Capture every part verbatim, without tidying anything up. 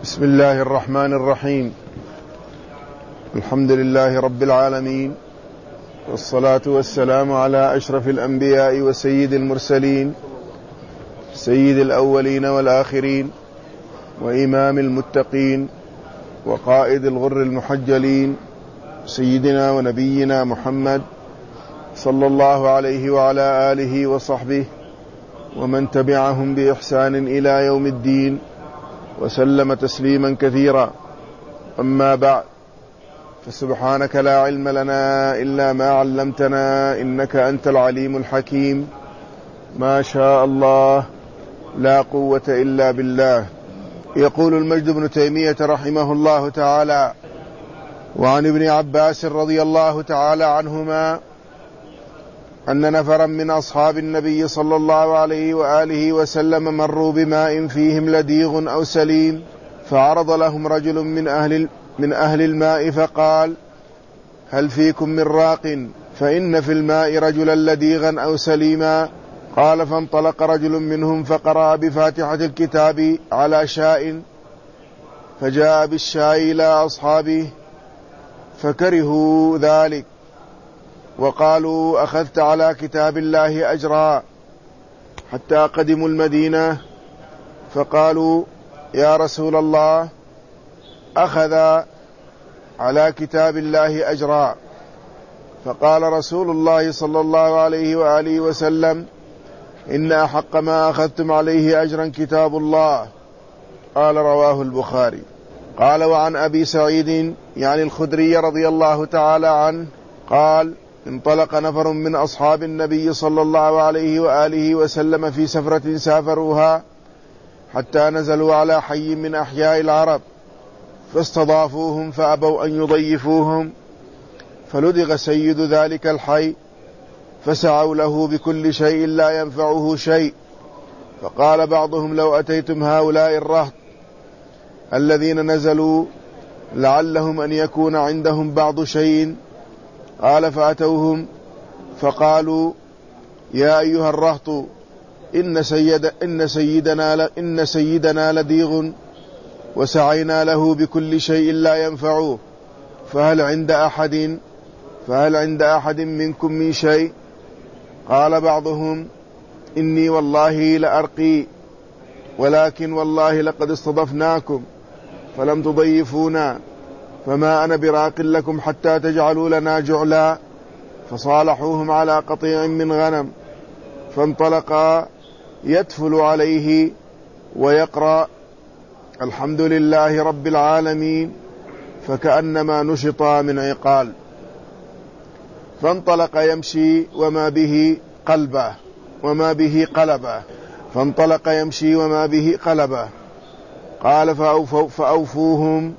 بسم الله الرحمن الرحيم. الحمد لله رب العالمين، والصلاة والسلام على أشرف الأنبياء وسيد المرسلين، سيد الأولين والآخرين، وإمام المتقين، وقائد الغر المحجلين، سيدنا ونبينا محمد صلى الله عليه وعلى آله وصحبه ومن تبعهم بإحسان إلى يوم الدين، وسلم تسليما كثيرا. أما بعد، فسبحانك لا علم لنا إلا ما علمتنا إنك أنت العليم الحكيم. ما شاء الله لا قوة إلا بالله. يقول المجد بن تيمية رحمه الله تعالى: وعن ابن عباس رضي الله تعالى عنهما أن نفرا من أصحاب النبي صلى الله عليه وآله وسلم مروا بماء فيهم لديغ أو سليم، فعرض لهم رجل من أهل, من أهل الماء فقال: هل فيكم من راق؟ فإن في الماء رجلا لديغا أو سليما. قال: فانطلق رجل منهم فقرأ بفاتحة الكتاب على شاء، فجاء بالشاي إلى أصحابه فكرهوا ذلك، وقالوا: أخذت على كتاب الله أجرا. حتى قدموا المدينة فقالوا: يا رسول الله، أخذ على كتاب الله أجرا. فقال رسول الله صلى الله عليه وآله وسلم: إن أحق ما أخذتم عليه أجرا كتاب الله. قال: رواه البخاري. قال: وعن أبي سعيد يعني الخدري رضي الله تعالى عنه قال: انطلق نفر من أصحاب النبي صلى الله عليه وآله وسلم في سفرة سافروها، حتى نزلوا على حي من أحياء العرب، فاستضافوهم فأبوا أن يضيفوهم، فلدغ سيد ذلك الحي، فسعوا له بكل شيء لا ينفعه شيء. فقال بعضهم: لو أتيتم هؤلاء الرهط الذين نزلوا لعلهم أن يكون عندهم بعض شيء. قال: فأتوهم فقالوا: يا أيها الرهط، إن, سيد إن, سيدنا, إن سيدنا لديغ، وسعينا له بكل شيء لا ينفعه، فهل عند أحد فهل عند أحد منكم من شيء؟ قال بعضهم: إني والله لأرقي، ولكن والله لقد استضفناكم فلم تضيفونا، فما أنا براق لكم حتى تجعلوا لنا جعلا. فصالحوهم على قطيع من غنم، فانطلقا يتفل عليه ويقرأ: الحمد لله رب العالمين، فكأنما نشطا من عقال. فانطلق يمشي وما به قلبه وما به قلبه فانطلق يمشي وما به قلبه. قال: فأوفوا فأوفوهم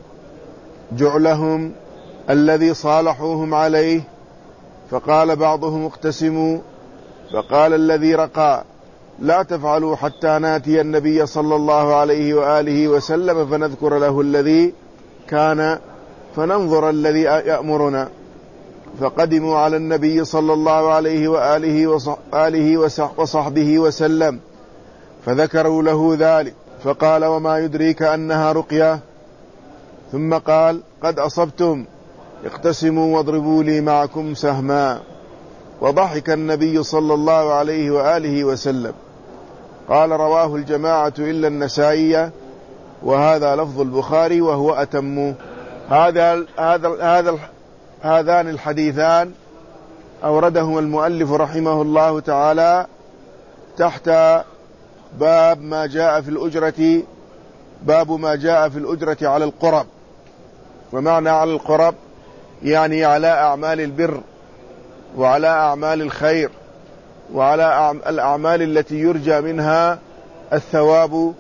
جعلهم الذي صالحوهم عليه. فقال بعضهم: اقتسموا. فقال الذي رقى: لا تفعلوا حتى ناتي النبي صلى الله عليه وآله وسلم فنذكر له الذي كان، فننظر الذي يأمرنا. فقدموا على النبي صلى الله عليه وآله وصحبه وسلم، فذكروا له ذلك، فقال: وما يدريك أنها رقية؟ ثم قال: قد أصبتم، اقتسموا واضربوا لي معكم سهما. وضحك النبي صلى الله عليه وآله وسلم. قال: رواه الجماعة إلا النسائي، وهذا لفظ البخاري وهو أتم. هذا هذا هذا هذان الحديثان أوردهما المؤلف رحمه الله تعالى تحت باب ما جاء في الأجرة باب ما جاء في الأجرة على القرب. ومعنى على القرب يعني على أعمال البر، وعلى أعمال الخير، وعلى الأعمال التي يرجى منها الثواب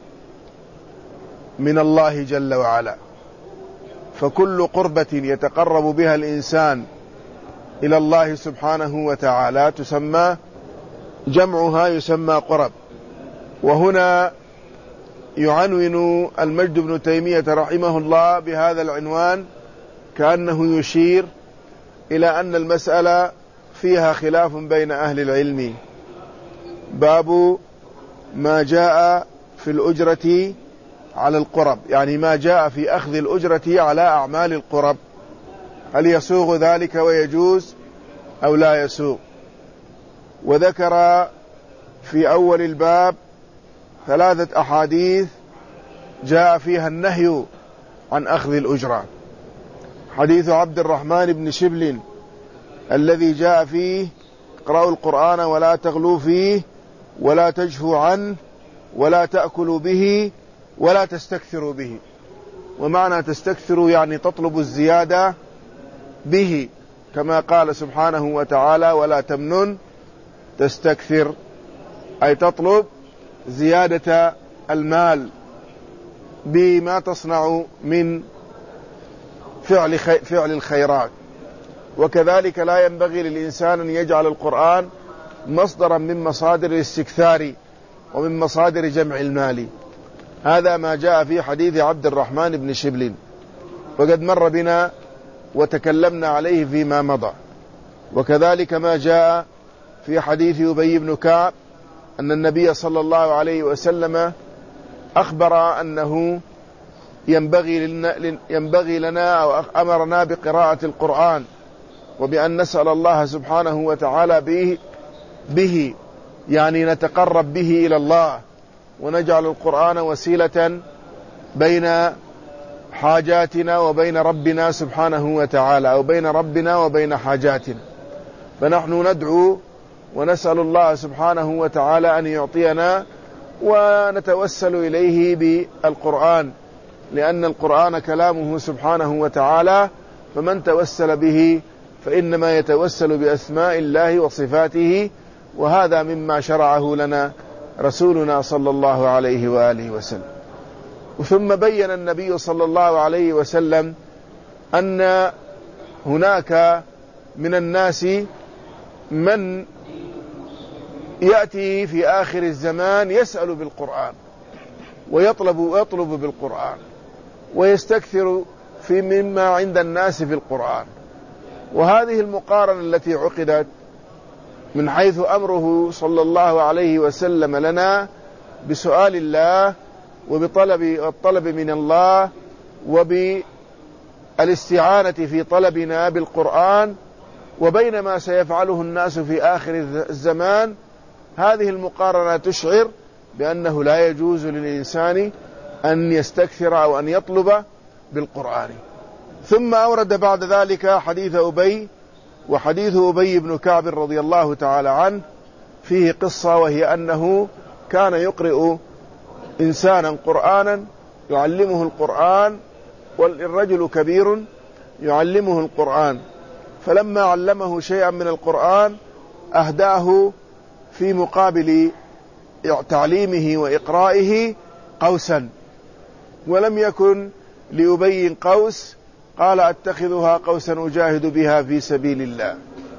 من الله جل وعلا. فكل قربة يتقرب بها الإنسان إلى الله سبحانه وتعالى تسمى جمعها يسمى قرب. وهنا يعنون المجد بن تيمية رحمه الله بهذا العنوان كأنه يشير إلى أن المسألة فيها خلاف بين أهل العلم. باب ما جاء في الأجرة على القرب، يعني ما جاء في أخذ الأجرة على أعمال القرب، هل يسوغ ذلك ويجوز أو لا يسوغ؟ وذكر في أول الباب ثلاثة أحاديث جاء فيها النهي عن أخذ الأجرة. حديث عبد الرحمن بن شبل الذي جاء فيه: اقرأوا القرآن ولا تغلوا فيه ولا تجفوا عنه ولا تأكلوا به ولا تستكثروا به. ومعنى تستكثروا يعني تطلب الزيادة به، كما قال سبحانه وتعالى: ولا تمنن تستكثر، أي تطلب زيادة المال بما تصنع من فعل فعل الخيرات. وكذلك لا ينبغي للإنسان أن يجعل القرآن مصدرا من مصادر الاستكثار ومن مصادر جمع المال. هذا ما جاء في حديث عبد الرحمن بن شبل، وقد مر بنا وتكلمنا عليه فيما مضى. وكذلك ما جاء في حديث أبي بن كعب أن النبي صلى الله عليه وسلم أخبر أنه ينبغي لنا, ينبغي لنا أو أمرنا بقراءة القرآن، وبأن نسأل الله سبحانه وتعالى به, به يعني نتقرب به إلى الله، ونجعل القرآن وسيلة بين حاجاتنا وبين ربنا سبحانه وتعالى، أو بين ربنا وبين حاجاتنا. فنحن ندعو ونسأل الله سبحانه وتعالى أن يعطينا، ونتوسل إليه بالقرآن، لأن القرآن كلامه سبحانه وتعالى، فمن توسل به فإنما يتوسل بأسماء الله وصفاته، وهذا مما شرعه لنا رسولنا صلى الله عليه وآله وسلم. ثم بين النبي صلى الله عليه وسلم أن هناك من الناس من يأتي في آخر الزمان يسأل بالقرآن ويطلب ويطلب بالقرآن ويستكثر في مما عند الناس في القرآن. وهذه المقارنة التي عقدت من حيث أمره صلى الله عليه وسلم لنا بسؤال الله وبطلب الطلب من الله وبالاستعانة في طلبنا بالقرآن، وبين ما سيفعله الناس في آخر الزمان، هذه المقارنة تشعر بأنه لا يجوز للإنسان أن يستكثر أو أن يطلب بالقرآن. ثم أورد بعد ذلك حديث أبي، وحديث أبي بن كعب رضي الله تعالى عنه فيه قصة، وهي أنه كان يقرئ إنسانا قرآنا يعلمه القرآن، والرجل كبير يعلمه القرآن، فلما علمه شيئا من القرآن أهداه في مقابل تعليمه وإقرائه قوسا، ولم يكن لأبي قوس، قال: أتخذها قوسا أجاهد بها في سبيل الله،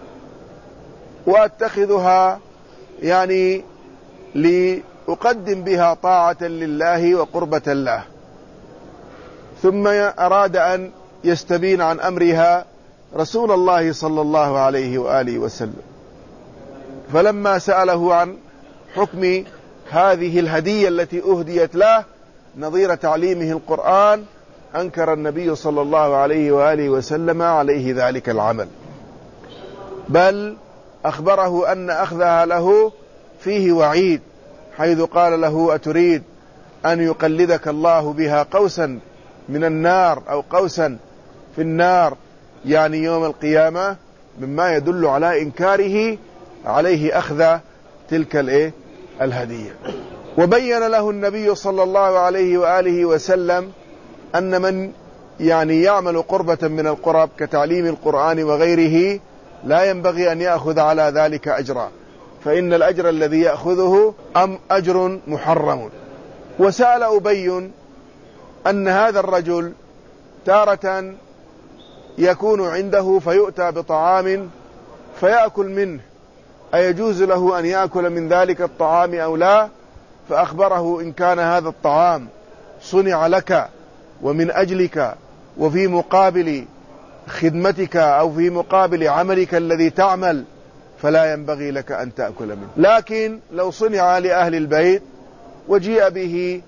وأتخذها يعني لأقدم بها طاعة لله وقربة له. ثم أراد أن يستبين عن أمرها رسول الله صلى الله عليه وآله وسلم، فلما سأله عن حكم هذه الهدية التي أهديت له نظير تعليمه القرآن، أنكر النبي صلى الله عليه وآله وسلم عليه ذلك العمل، بل أخبره أن أخذها له فيه وعيد، حيث قال له: أتريد أن يقلدك الله بها قوسا من النار أو قوسا في النار، يعني يوم القيامة، مما يدل على إنكاره عليه أخذ تلك الإيه الهدية. وبين له النبي صلى الله عليه وآله وسلم أن من يعني يعمل قربة من القرب كتعليم القرآن وغيره لا ينبغي أن يأخذ على ذلك أجرا، فإن الأجر الذي يأخذه أم أجر محرم. وسأل أبي أن هذا الرجل تارة يكون عنده فيؤتى بطعام فيأكل منه، أيجوز له أن يأكل من ذلك الطعام أو لا؟ فأخبره: إن كان هذا الطعام صنع لك ومن أجلك وفي مقابل خدمتك أو في مقابل عملك الذي تعمل، فلا ينبغي لك أن تأكل منه. لكن لو صنع لأهل البيت وجيء به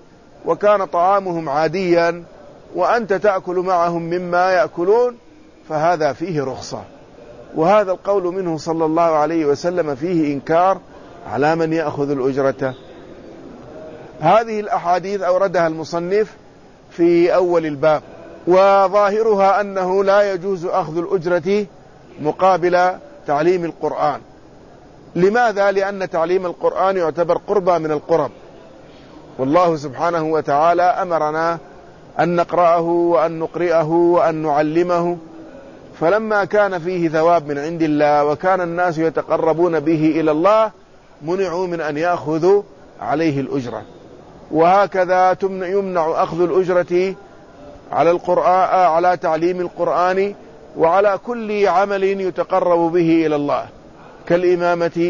وكان طعامهم عاديا وأنت تأكل معهم مما يأكلون، فهذا فيه رخصة. وهذا القول منه صلى الله عليه وسلم فيه إنكار على من يأخذ الأجرة. هذه الأحاديث أوردها المصنف في أول الباب، وظاهرها أنه لا يجوز أخذ الأجرة مقابل تعليم القرآن. لماذا؟ لأن تعليم القرآن يعتبر قربة من القرب، والله سبحانه وتعالى أمرنا أن نقرأه وأن نقرئه وأن نعلمه، فلما كان فيه ثواب من عند الله وكان الناس يتقربون به إلى الله منعوا من أن يأخذوا عليه الأجرة. وهكذا يمنع أخذ الأجرة على القرآن، على تعليم القرآن، وعلى كل عمل يتقرب به إلى الله كالإمامة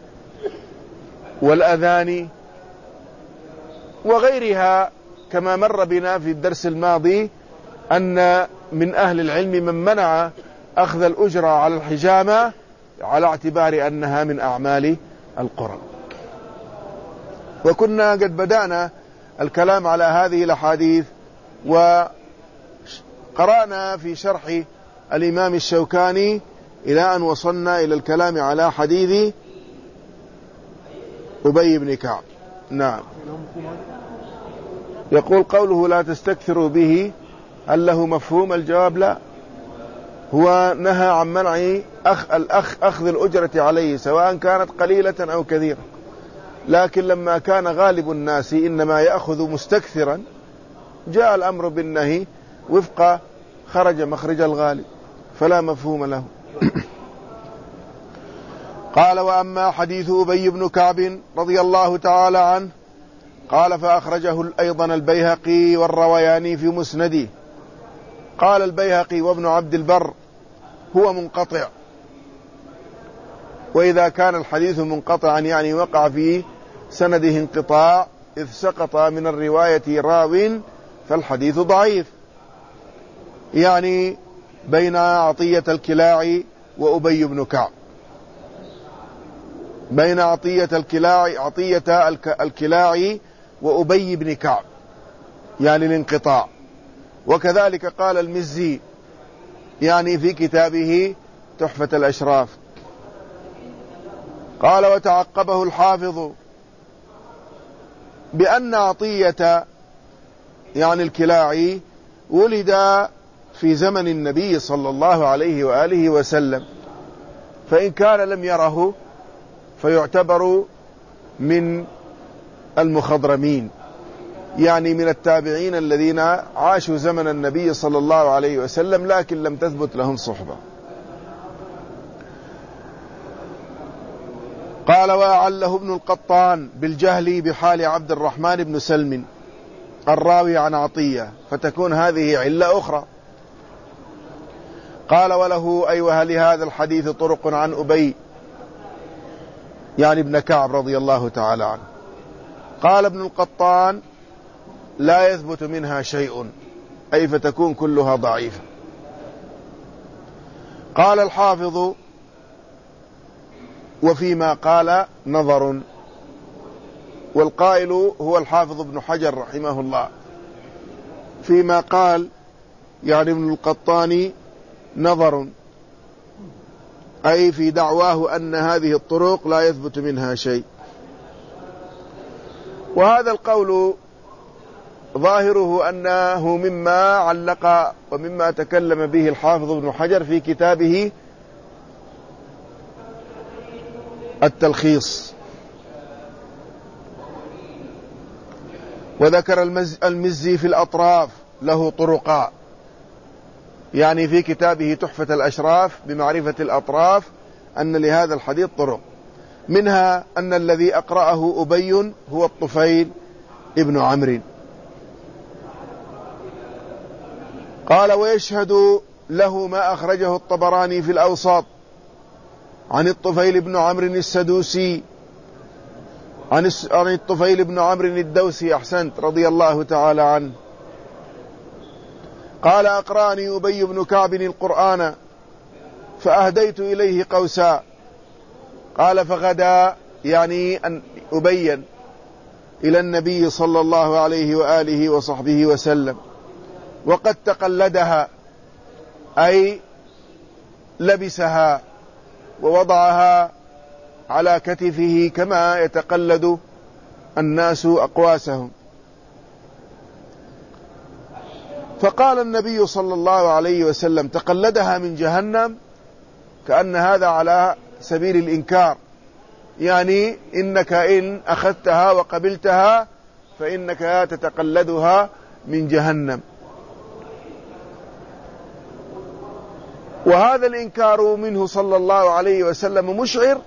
والأذان وغيرها، كما مر بنا في الدرس الماضي أن من أهل العلم من منع أخذ الأجرة على الحجامة على اعتبار أنها من أعمال القرب. وكنا قد بدأنا الكلام على هذه الأحاديث، وقرأنا في شرح الإمام الشوكاني إلى أن وصلنا إلى الكلام على حديث أبي بن كعب. نعم. يقول قوله لا تستكثروا به، هل له مفهوم؟ الجواب لا. هو نهى عن منع أخ الأخ أخذ الأجرة عليه سواء كانت قليلة أو كثيرة، لكن لما كان غالب الناس إنما يأخذ مستكثرا جاء الأمر بالنهي وفق خرج مخرج الغالب، فلا مفهوم له. قال وأما حديث أبي بن كعب رضي الله تعالى عنه قال فأخرجه أيضا البيهقي والروياني في مسنده. قال البيهقي وابن عبد البر هو منقطع، وإذا كان الحديث منقطعا يعني وقع في سنده انقطاع إذ سقط من الرواية راو فالحديث ضعيف، يعني بين عطية الكلاعي وأبي بن كعب، بين عطية الكلاعي عطية الكلاعي وأبي بن كعب، يعني الانقطاع. وكذلك قال المزي يعني في كتابه تحفة الأشراف. قال وتعقبه الحافظ بأن عطية يعني الكلاعي ولد في زمن النبي صلى الله عليه وآله وسلم، فإن كان لم يره فيعتبر من المخضرمين، يعني من التابعين الذين عاشوا زمن النبي صلى الله عليه وسلم لكن لم تثبت لهم صحبة. قال وأعله ابن القطان بالجهل بحال عبد الرحمن بن سلم الراوي عن عطية، فتكون هذه علة أخرى. قال وله أي وهل هذا الحديث طرق عن أبي يعني ابن كعب رضي الله تعالى عنه. قال ابن القطان لا يثبت منها شيء، أي فتكون كلها ضعيفة. قال الحافظ وفيما قال نظر، والقائل هو الحافظ ابن حجر رحمه الله، فيما قال يعني ابن القطان نظر، أي في دعواه أن هذه الطرق لا يثبت منها شيء. وهذا القول ظاهره أنه مما علق ومما تكلم به الحافظ ابن حجر في كتابه التلخيص. وذكر المزي في الأطراف له طرقا، يعني في كتابه تحفة الأشراف بمعرفة الأطراف أن لهذا الحديث طرق، منها أن الذي أقرأه أبي هو الطفيل ابن عمرو. قال ويشهد له ما أخرجه الطبراني في الأوساط عن الطفيل بن عمرو السدوسي عن الطفيل بن عمرو الدوسي أحسنت رضي الله تعالى عنه قال أقرأني أبي بن كعب القرآن فأهديت إليه قوسا. قال فغدا يعني أن أبين إلى النبي صلى الله عليه وآله وصحبه وسلم، وقد تقلدها أي لبسها ووضعها على كتفه كما يتقلد الناس أقواسهم. فقال النبي صلى الله عليه وسلم: تقلدها من جهنم، كأن هذا على سبيل الإنكار، يعني إنك إن أخذتها وقبلتها فإنك تتقلدها من جهنم. وهذا الإنكار منه صلى الله عليه وسلم مشعر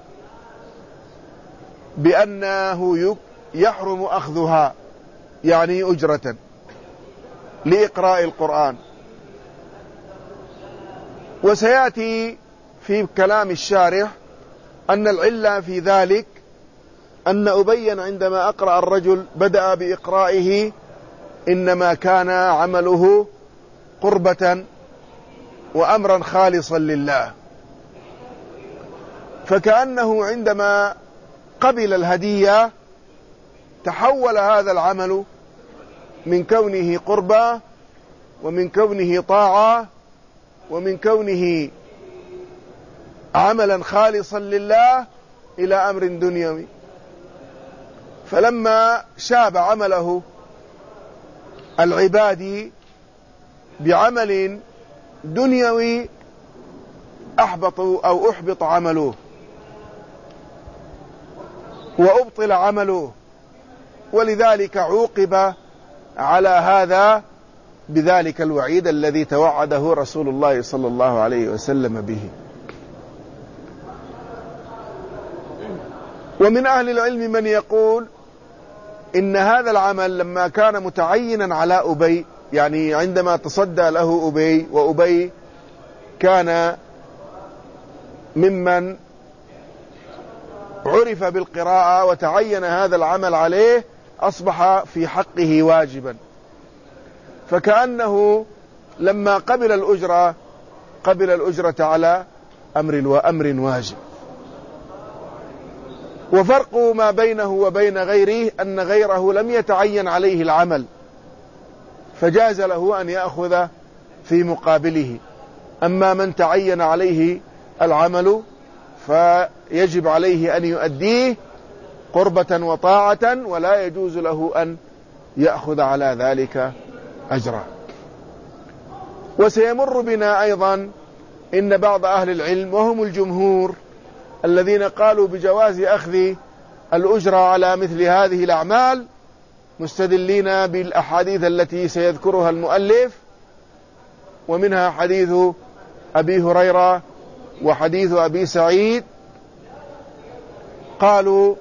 بأنه يحرم أخذها، يعني أجرة لإقراء القرآن. وسيأتي في كلام الشارح أن العلة في ذلك أن أبيا عندما أقرأ الرجل بدأ بإقرائه إنما كان عمله قربة وأمرا خالصا لله، فكأنه عندما قبل الهدية تحول هذا العمل من كونه قربة ومن كونه طاعة ومن كونه عملا خالصا لله إلى أمر دنيوي. فلما شاب عمله العبادي بعمل دنيوي أحبطوا أو أحبط عمله وأبطل عمله، ولذلك عوقب على هذا بذلك الوعيد الذي توعده رسول الله صلى الله عليه وسلم به. ومن أهل العلم من يقول إن هذا العمل لما كان متعينا على أبي، يعني عندما تصدى له أبي، وأبي كان ممن عرف بالقراءة وتعين هذا العمل عليه، أصبح في حقه واجبا، فكأنه لما قبل الأجرة قبل الأجرة على أمر وأمر واجب. وفرق ما بينه وبين غيره أن غيره لم يتعين عليه العمل فجاز له أن يأخذ في مقابله، أما من تعين عليه العمل فيجب عليه أن يؤديه قربة وطاعة، ولا يجوز له أن يأخذ على ذلك أجرا. وسيمر بنا أيضا إن بعض أهل العلم وهم الجمهور الذين قالوا بجواز أخذ الأجرة على مثل هذه الأعمال مستدلين بالأحاديث التي سيذكرها المؤلف، ومنها حديث أبي هريرة وحديث أبي سعيد. قالوا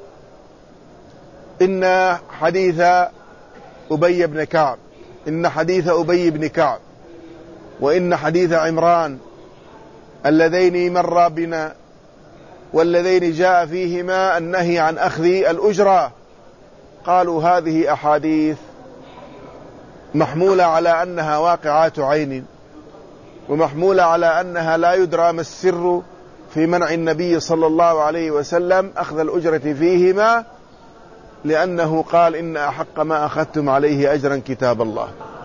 إن حديث أبي بن كعب إن حديث أبي بن كعب وإن حديث عمران اللذين مر بنا والذين جاء فيهما النهي عن أخذ الأجرة، قالوا هذه أحاديث محمولة على أنها واقعات عين، ومحمولة على أنها لا يدرى ما السر في منع النبي صلى الله عليه وسلم أخذ الأجرة فيهما، لأنه قال إن أحق ما أخذتم عليه أجرا كتاب الله.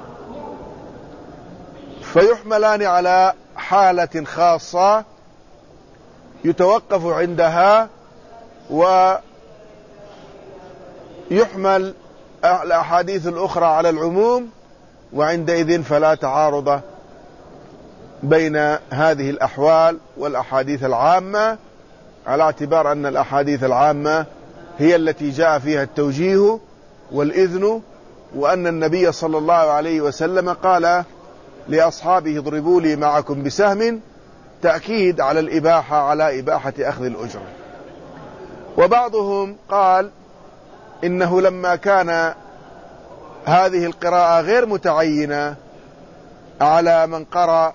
فيحملان على حالة خاصة يتوقف عندها، ويحمل الأحاديث الأخرى على العموم، وعندئذ فلا تعارض بين هذه الأحوال والأحاديث العامة، على اعتبار أن الأحاديث العامة هي التي جاء فيها التوجيه والإذن، وأن النبي صلى الله عليه وسلم قال لأصحابه اضربوا لي معكم بسهم، تأكيد على الإباحة على إباحة أخذ الأجرة. وبعضهم قال إنه لما كان هذه القراءة غير متعينة على من قرأ،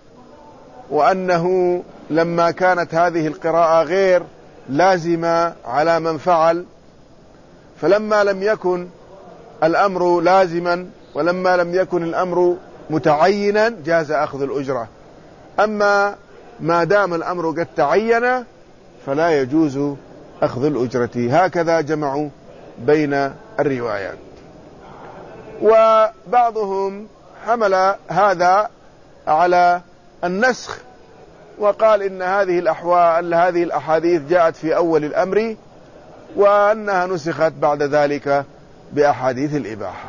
وأنه لما كانت هذه القراءة غير لازمة على من فعل، فلما لم يكن الأمر لازما ولما لم يكن الأمر متعينا جاز أخذ الأجرة، أما ما دام الأمر قد تعين فلا يجوز أخذ الأجرة. هكذا جمعوا بين الروايات. وبعضهم حمل هذا على النسخ وقال إن هذه الأحوال هذه الأحاديث جاءت في أول الأمر وأنها نسخت بعد ذلك بأحاديث الإباحة.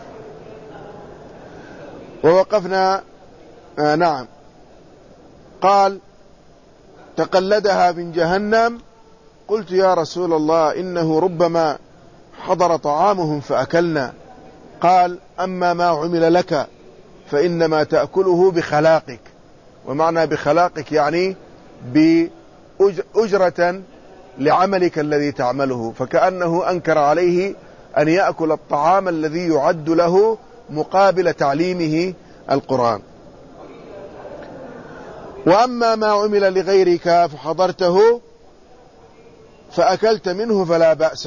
ووقفنا آه نعم قال تقلدها من جهنم. قلت يا رسول الله إنه ربما حضر طعامهم فأكلنا. قال أما ما عمل لك فإنما تأكله بخلاقك. ومعنى بخلاقك يعني بأجرة لعملك الذي تعمله، فكأنه أنكر عليه أن يأكل الطعام الذي يعد له مقابل تعليمه القرآن. وأما ما عمل لغيرك فحضرته فأكلت منه فلا بأس.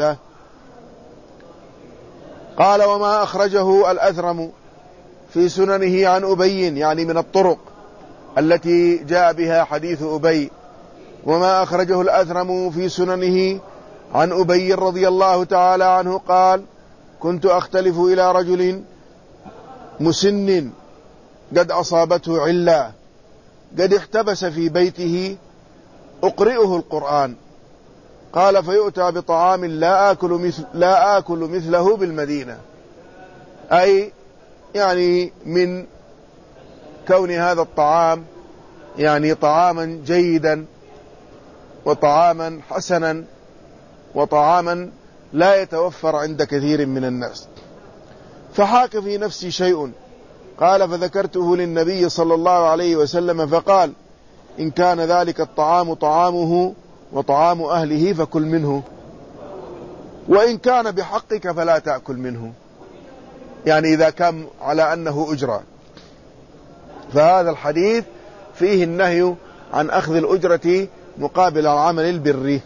قال وما أخرجه الأثرم في سننه عن أبي، يعني من الطرق التي جاء بها حديث أبي، وما أخرجه الأثرم في سننه عن أبي رضي الله تعالى عنه قال كنت أختلف إلى رجل مسن قد أصابته علة قد احتبس في بيته أقرئه القرآن. قال فيؤتى بطعام لا آكل, مثل لا آكل مثله بالمدينة، أي يعني من كون هذا الطعام يعني طعاما جيدا وطعاما حسنا وطعاما لا يتوفر عند كثير من الناس. فحاك في نفسي شيء. قال فذكرته للنبي صلى الله عليه وسلم فقال إن كان ذلك الطعام طعامه وطعام أهله فكل منه، وإن كان بحقك فلا تأكل منه، يعني إذا كان على أنه أجرة. فهذا الحديث فيه النهي عن أخذ الأجرة مقابل العمل البري.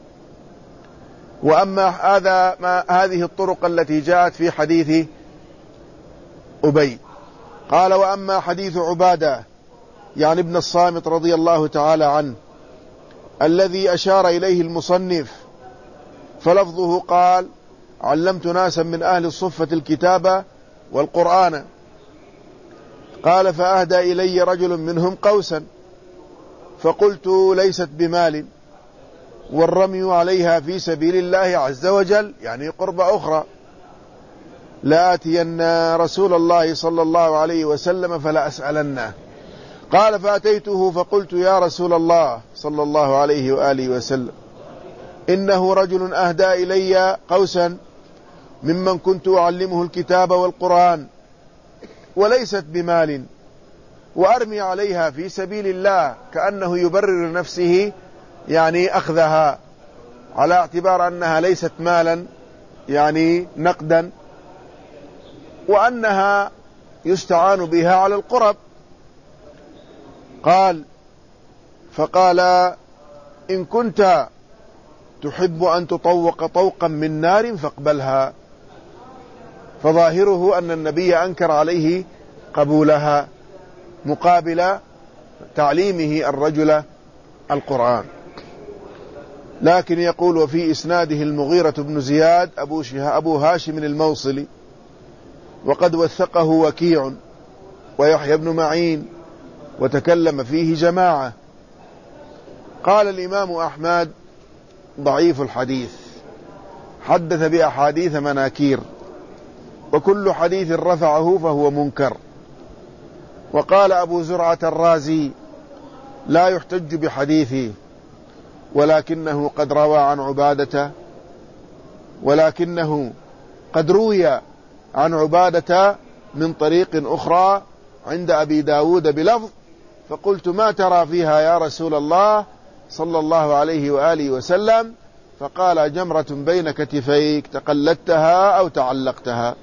وأما هذا ما هذه الطرق التي جاءت في حديث أبي. قال وأما حديث عبادة يعني ابن الصامت رضي الله تعالى عنه الذي أشار إليه المصنف فلفظه قال علمت ناسا من أهل الصفة الكتاب والقرآن. قال فأهدى إلي رجل منهم قوسا فقلت ليست بمال والرمي عليها في سبيل الله عز وجل يعني قربة أخرى. لآتين رسول الله صلى الله عليه وسلم فلا أسألنه. قال فأتيته فقلت يا رسول الله صلى الله عليه وآله وسلم إنه رجل أهدى إلي قوسا ممن كنت أعلمه الكتاب والقرآن وليست بمال وأرمي عليها في سبيل الله، كأنه يبرر نفسه يعني أخذها على اعتبار أنها ليست مالا يعني نقدا، وأنها يستعان بها على القرب. قال فقال إن كنت تحب أن تطوق طوقا من نار فاقبلها. فظاهره أن النبي أنكر عليه قبولها مقابل تعليمه الرجل القرآن. لكن يقول وفي إسناده المغيرة بن زياد أبو, أبو هاشم الموصلي وقد وثقه وكيع ويحيى بن معين وتكلم فيه جماعة. قال الإمام أحمد ضعيف الحديث حدث بأحاديث مناكير وكل حديث رفعه فهو منكر. وقال أبو زرعة الرازي لا يحتج بحديثه ولكنه قد روى عن عبادة ولكنه قد روي عن عبادة من طريق أخرى عند أبي داود بلفظ فقلت ما ترى فيها يا رسول الله صلى الله عليه وآله وسلم؟ فقال جمرة بين كتفيك تقلدتها أو تعلقتها.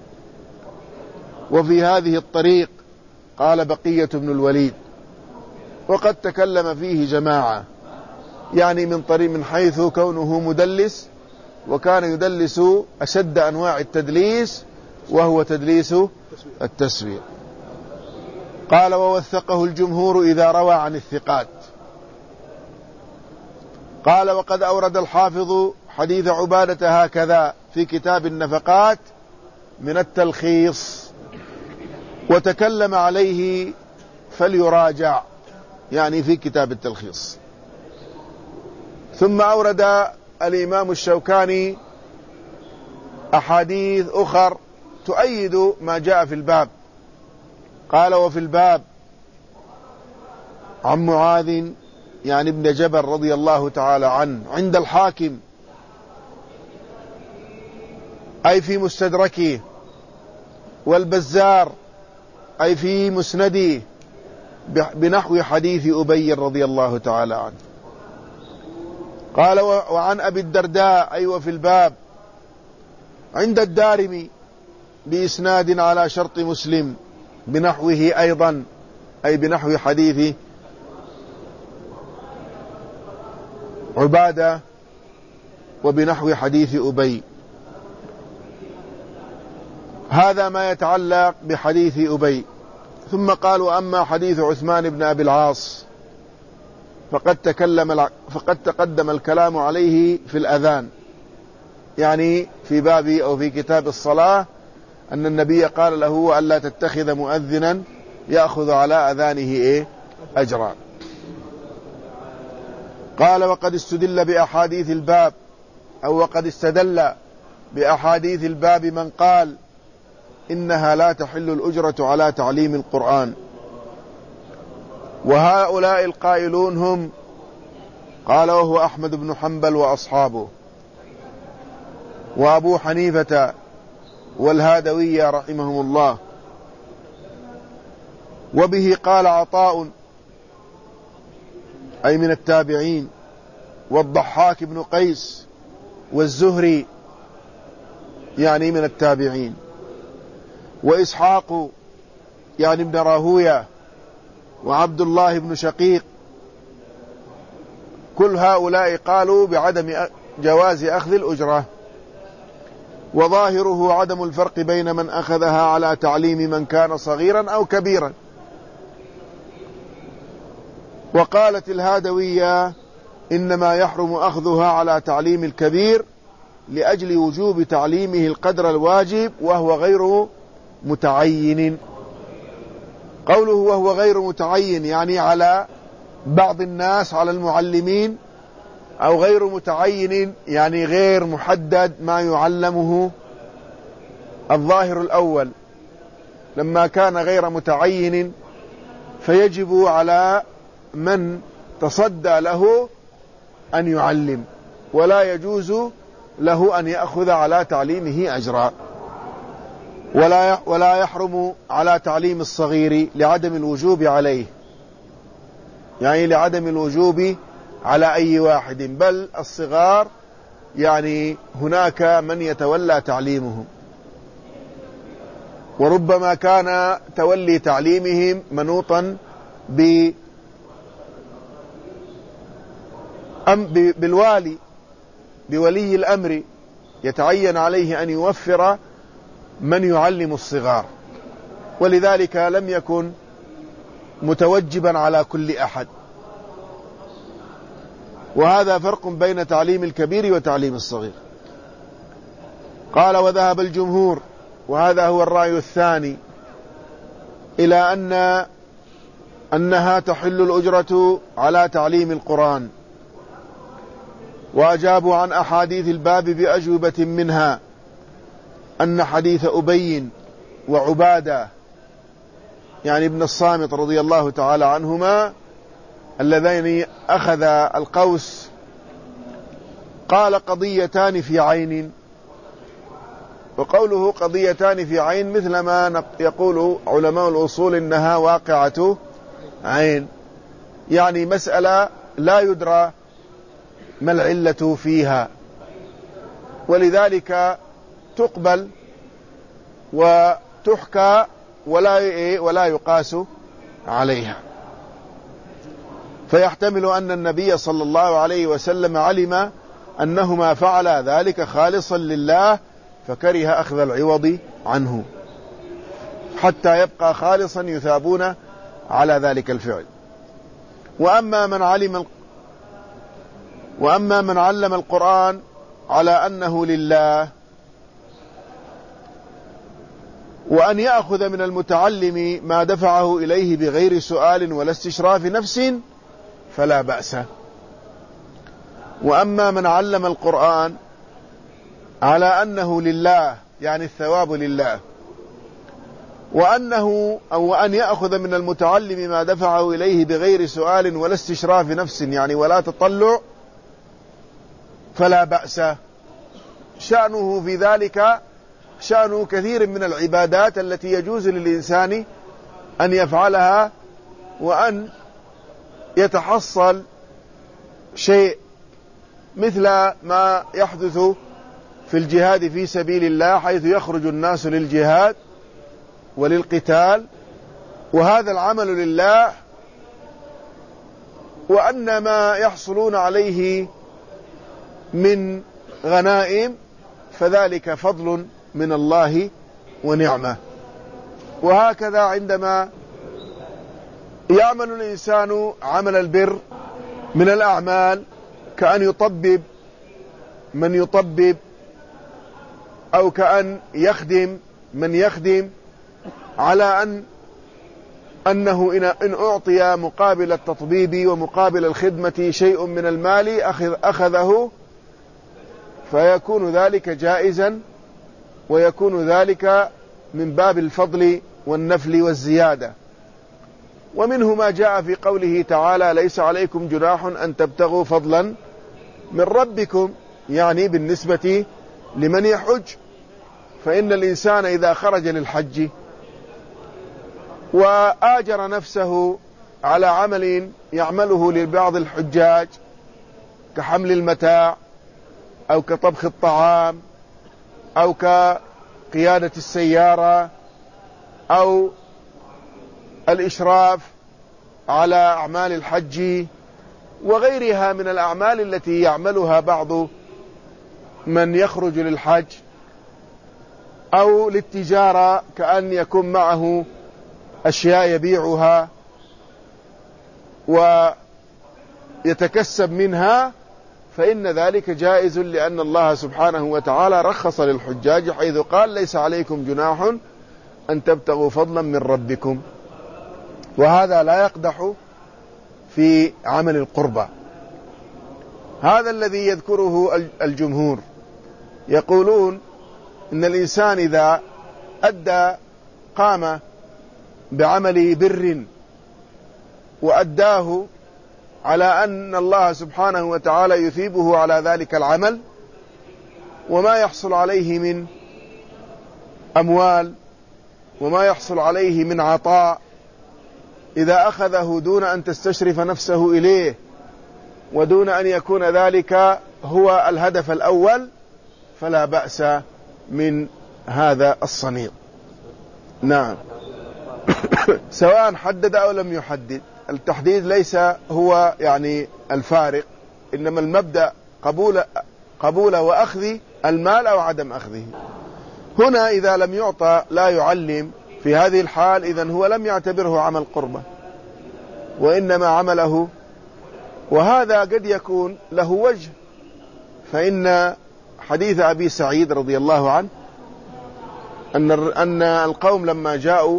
وفي هذه الطريق قال بقية بن الوليد وقد تكلم فيه جماعة، يعني من طريق من حيث كونه مدلس وكان يدلس أشد أنواع التدليس وهو تدليس التسوية. قال ووثقه الجمهور إذا روى عن الثقات. قال وقد أورد الحافظ حديث عبادة هكذا في كتاب النفقات من التلخيص، وتكلم عليه فليراجع، يعني في كتاب التلخيص. ثم أورد الإمام الشوكاني أحاديث أخر تؤيد ما جاء في الباب. قال: وفي الباب عن معاذ يعني ابن جبل رضي الله تعالى عنه عند الحاكم، أي في مستدركه، والبزار أي في مسنده، بنحو حديث أبي رضي الله تعالى عنه. قال: وعن أبي الدرداء أي وفي الباب عند الدارمي بإسناد على شرط مسلم بنحوه أيضا، أي بنحو حديث عبادة وبنحو حديث أبي. هذا ما يتعلق بحديث أبي. ثم قال: وأما حديث عثمان بن أبي العاص فقد تكلم فقد تقدم الكلام عليه في الأذان، يعني في باب أو في كتاب الصلاة، أن النبي قال له ألا تتخذ مؤذنا يأخذ على أذانه إيه أجرا. قال: وقد استدل بأحاديث الباب، أو وقد استدل بأحاديث الباب من قال إنها لا تحل الأجرة على تعليم القرآن. وهؤلاء القائلون هم: قال: وهو أحمد بن حنبل وأصحابه، وأبو حنيفة والهادوية رحمهم الله. وبه قال عطاء أي من التابعين، والضحاك بن قيس، والزهري يعني من التابعين، وإسحاق يعني ابن راهوية، وعبد الله بن شقيق. كل هؤلاء قالوا بعدم جواز أخذ الأجرة، وظاهره عدم الفرق بين من أخذها على تعليم من كان صغيرا أو كبيرا. وقالت الهادوية إنما يحرم أخذها على تعليم الكبير لأجل وجوب تعليمه القدر الواجب وهو غير متعين. قوله وهو غير متعين يعني على بعض الناس، على المعلمين، أو غير متعين يعني غير محدد ما يعلمه. الظاهر الأول لما كان غير متعين فيجب على من تصدى له أن يعلم، ولا يجوز له أن يأخذ على تعليمه أجرا. ولا ولا يحرم على تعليم الصغير لعدم الوجوب عليه، يعني لعدم الوجوب على أي واحد، بل الصغار يعني هناك من يتولى تعليمهم، وربما كان تولي تعليمهم منوطا ب بالوالي، بولي الأمر، يتعين عليه أن يوفر من يعلم الصغار، ولذلك لم يكن متوجبا على كل أحد. وهذا فرق بين تعليم الكبير وتعليم الصغير. قال: وذهب الجمهور، وهذا هو الرأي الثاني، إلى أن أنها تحل الأجرة على تعليم القرآن. وأجابوا عن أحاديث الباب بأجوبة منها أن حديث أبي وعبادة يعني ابن الصامت رضي الله تعالى عنهما اللذين أخذ القوس، قال قضيتان في عين. وقوله قضيتان في عين مثل ما يقول علماء الأصول إنها واقعة عين، يعني مسألة لا يدرى ما العلة فيها، ولذلك تقبل وتحكى ولا ولا يقاس عليها. فيحتمل أن النبي صلى الله عليه وسلم علم أنهما فعل ذلك خالصا لله فكره أخذ العوض عنه حتى يبقى خالصا يثابون على ذلك الفعل. وأما من علم وأما من علم القرآن على أنه لله وأن يأخذ من المتعلم ما دفعه إليه بغير سؤال ولا استشراف نفس فلا بأس. وأما من علم القرآن على أنه لله، يعني الثواب لله، وأنه أو أن يأخذ من المتعلم ما دفعه إليه بغير سؤال ولا استشراف نفس، يعني ولا تطلع، فلا بأس. شأنه في ذلك شأنه كثير من العبادات التي يجوز للإنسان أن يفعلها وأن يتحصل شيء، مثل ما يحدث في الجهاد في سبيل الله، حيث يخرج الناس للجهاد وللقتال، وهذا العمل لله، وأن ما يحصلون عليه من غنائم فذلك فضل من الله ونعمة. وهكذا عندما يعمل الإنسان عمل البر من الأعمال، كأن يطبب من يطبب، أو كأن يخدم من يخدم، على أن أنه إن أعطي مقابل التطبيب ومقابل الخدمة شيء من المال أخذ أخذه، فيكون ذلك جائزا، ويكون ذلك من باب الفضل والنفل والزيادة. ومنه ما جاء في قوله تعالى: ليس عليكم جناح أن تبتغوا فضلا من ربكم، يعني بالنسبة لمن يحج، فإن الإنسان إذا خرج للحج وآجر نفسه على عمل يعمله لبعض الحجاج كحمل المتاع أو كطبخ الطعام أو كقيادة السيارة أو الإشراف على أعمال الحج وغيرها من الأعمال التي يعملها بعض من يخرج للحج، أو للتجارة كأن يكون معه أشياء يبيعها ويتكسب منها، فإن ذلك جائز، لأن الله سبحانه وتعالى رخص للحجاج حيث قال: ليس عليكم جناح أن تبتغوا فضلا من ربكم. وهذا لا يقدح في عمل القربى. هذا الذي يذكره الجمهور، يقولون إن الإنسان إذا أدى قام بعمل بر وأداه على أن الله سبحانه وتعالى يثيبه على ذلك العمل، وما يحصل عليه من أموال وما يحصل عليه من عطاء، إذا أخذه دون أن تستشرف نفسه إليه ودون أن يكون ذلك هو الهدف الأول، فلا بأس من هذا الصنيع. نعم. سواء حدد أو لم يحدد، التحديد ليس هو يعني الفارق، إنما المبدأ قبول قبول وأخذ المال أو عدم أخذه. هنا إذا لم يعطى لا يعلم، في هذه الحال إذن هو لم يعتبره عمل قربة، وإنما عمله، وهذا قد يكون له وجه. فإن حديث أبي سعيد رضي الله عنه أن أن القوم لما جاءوا،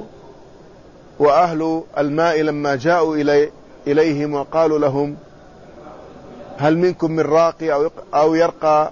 وأهل الماء لما جاءوا إلي إليهم وقالوا لهم: هل منكم من راقي أو يرقى،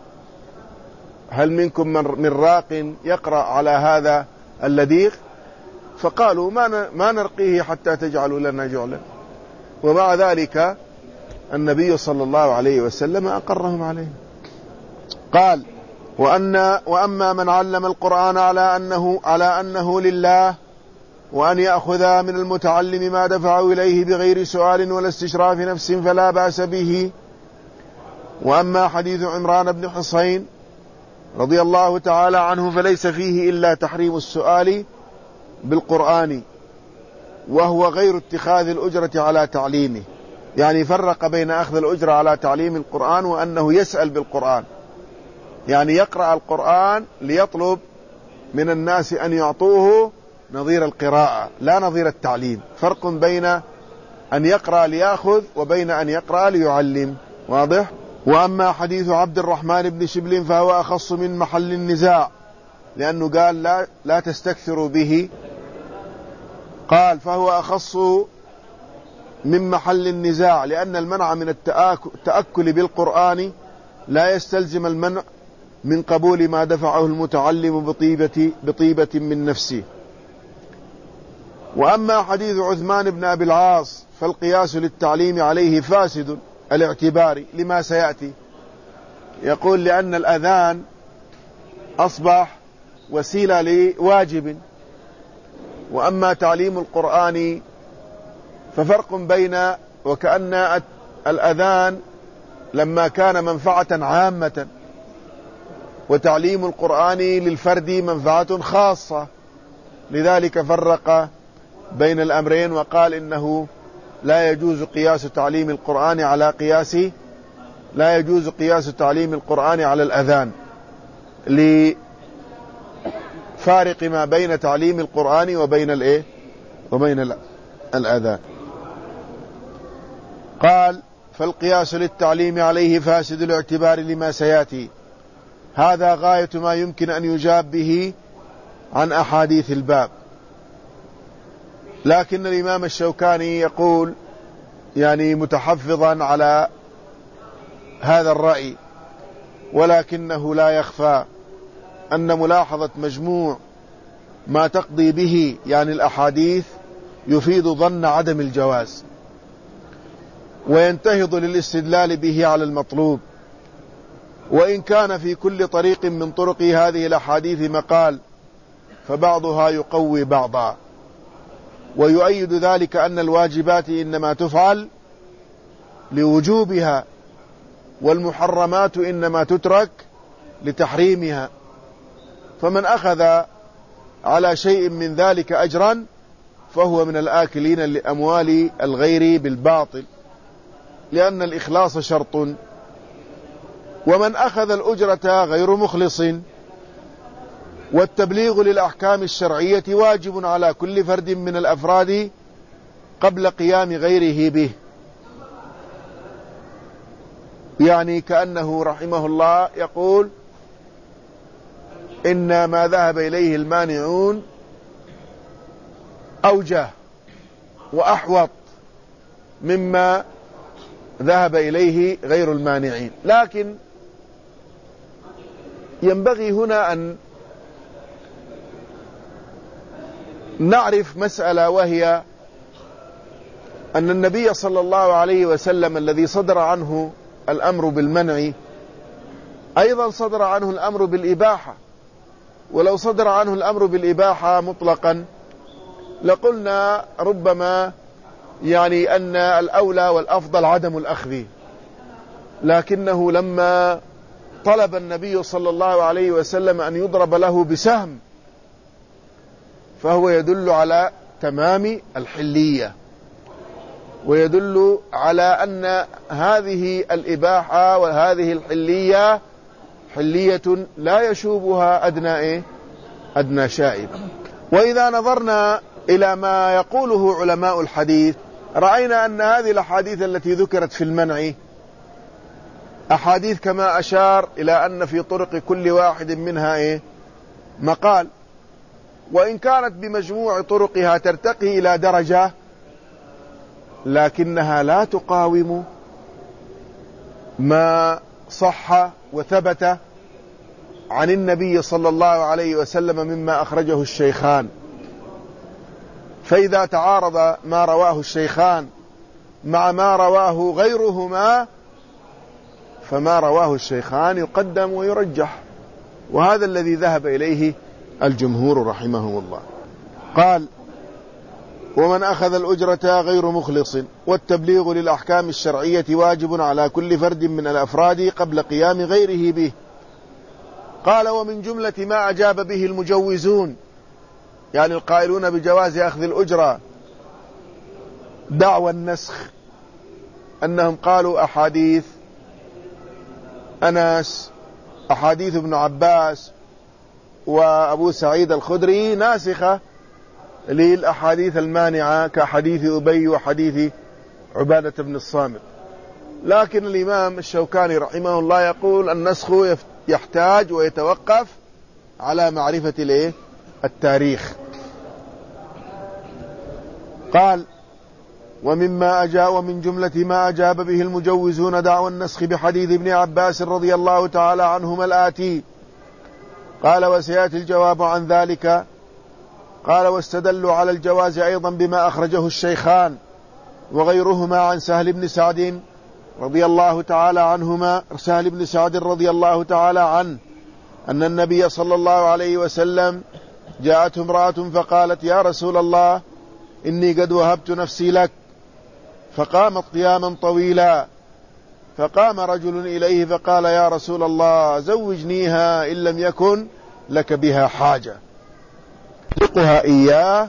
هل منكم من راق يقرأ على هذا اللذيذ؟ فقالوا: ما ما نرقيه حتى تجعلوا لنا جعلا. ومع ذلك النبي صلى الله عليه وسلم أقرهم عليه. قال: وأن وأما من علم القرآن على أنه على أنه لله، وأن يأخذ من المتعلم ما دفعه إليه بغير سؤال ولا استشراف نفس فلا بأس به. وأما حديث عمران بن حصين رضي الله تعالى عنه فليس فيه إلا تحريم السؤال بالقرآن، وهو غير اتخاذ الأجرة على تعليمه، يعني فرق بين أخذ الأجرة على تعليم القرآن وأنه يسأل بالقرآن، يعني يقرأ القرآن ليطلب من الناس أن يعطوه نظير القراءة لا نظير التعليم. فرق بين أن يقرأ ليأخذ وبين أن يقرأ ليعلم. واضح؟ وأما حديث عبد الرحمن بن شبل فهو أخص من محل النزاع، لأنه قال لا, لا تستكثروا به. قال فهو أخص من محل النزاع، لأن المنع من التأكل بالقرآن لا يستلزم المنع من قبول ما دفعه المتعلم بطيبة, بطيبة من نفسه. وأما حديث عثمان بن أبي العاص فالقياس للتعليم عليه فاسد الاعتبار لما سيأتي. يقول لأن الأذان أصبح وسيلة لواجب، وأما تعليم القرآن ففرق بين، وكأن الأذان لما كان منفعة عامة وتعليم القرآن للفرد منفعة خاصة، لذلك فرق بين الأمرين وقال إنه لا يجوز قياس تعليم القرآن على قياس لا يجوز قياس تعليم القرآن على الأذان لفارق ما بين تعليم القرآن وبين الإيه وبين الأذان. قال فالقياس للتعليم عليه فاسد الاعتبار لما سيأتي. هذا غاية ما يمكن أن يجاب به عن أحاديث الباب. لكن الإمام الشوكاني يقول يعني متحفظا على هذا الرأي، ولكنه لا يخفى أن ملاحظة مجموع ما تقضي به يعني الأحاديث يفيد ظن عدم الجواز، وينتهض للاستدلال به على المطلوب، وإن كان في كل طريق من طرق هذه الأحاديث مقال فبعضها يقوي بعضا. ويؤيد ذلك أن الواجبات إنما تفعل لوجوبها، والمحرمات إنما تترك لتحريمها، فمن أخذ على شيء من ذلك أجرا فهو من الآكلين لأموال الغير بالباطل، لأن الإخلاص شرط، ومن أخذ الأجرة غير مخلص. والتبليغ للأحكام الشرعية واجب على كل فرد من الأفراد قبل قيام غيره به. يعني كأنه رحمه الله يقول إن ما ذهب إليه المانعون أوجه وأحوط مما ذهب إليه غير المانعين. لكن ينبغي هنا أن نعرف مسألة، وهي أن النبي صلى الله عليه وسلم الذي صدر عنه الأمر بالمنع أيضا صدر عنه الأمر بالإباحة. ولو صدر عنه الأمر بالإباحة مطلقا لقلنا ربما يعني أن الأولى والأفضل عدم الأخذ، لكنه لما طلب النبي صلى الله عليه وسلم أن يضرب له بسهم فهو يدل على تمام الحلية، ويدل على أن هذه الإباحة وهذه الحلية حلية لا يشوبها أدنى إيه؟ أدنى شائب. وإذا نظرنا إلى ما يقوله علماء الحديث رأينا أن هذه الأحاديث التي ذكرت في المنع أحاديث كما أشار إلى أن في طرق كل واحد منها إيه؟ مقال، وإن كانت بمجموع طرقها ترتقي إلى درجة، لكنها لا تقاوم ما صح وثبت عن النبي صلى الله عليه وسلم مما أخرجه الشيخان. فإذا تعارض ما رواه الشيخان مع ما رواه غيرهما فما رواه الشيخان يقدم ويرجح، وهذا الذي ذهب إليه الجمهور رحمه الله. قال ومن أخذ الأجرة غير مخلص، والتبليغ للأحكام الشرعية واجب على كل فرد من الأفراد قبل قيام غيره به. قال ومن جملة ما أجاب به المجوزون، يعني القائلون بجواز أخذ الأجرة، دعوى النسخ، أنهم قالوا أحاديث أنس، أحاديث ابن عباس وأبو سعيد الخدري ناسخة للأحاديث المانعة كحديث أبي وحديث عبادة بن الصامت. لكن الإمام الشوكاني رحمه الله يقول النسخ يحتاج ويتوقف على معرفة الايه التاريخ. قال: ومما أجاء ومن جملة ما أجاب به المجوزون دعوى النسخ بحديث ابن عباس رضي الله تعالى عنهما الآتي. قال: وسيأتي الجواب عن ذلك. قال: واستدلوا على الجواز أيضا بما أخرجه الشيخان وغيرهما عن سهل بن سعد رضي الله تعالى عنهما سهل بن سعد رضي الله تعالى عنه أن النبي صلى الله عليه وسلم جاءته امرأة فقالت: يا رسول الله إني قد وهبت نفسي لك. فقامت قياما طويلا، فقام رجل إليه فقال: يا رسول الله زوجنيها إن لم يكن لك بها حاجة، طلقها إياه.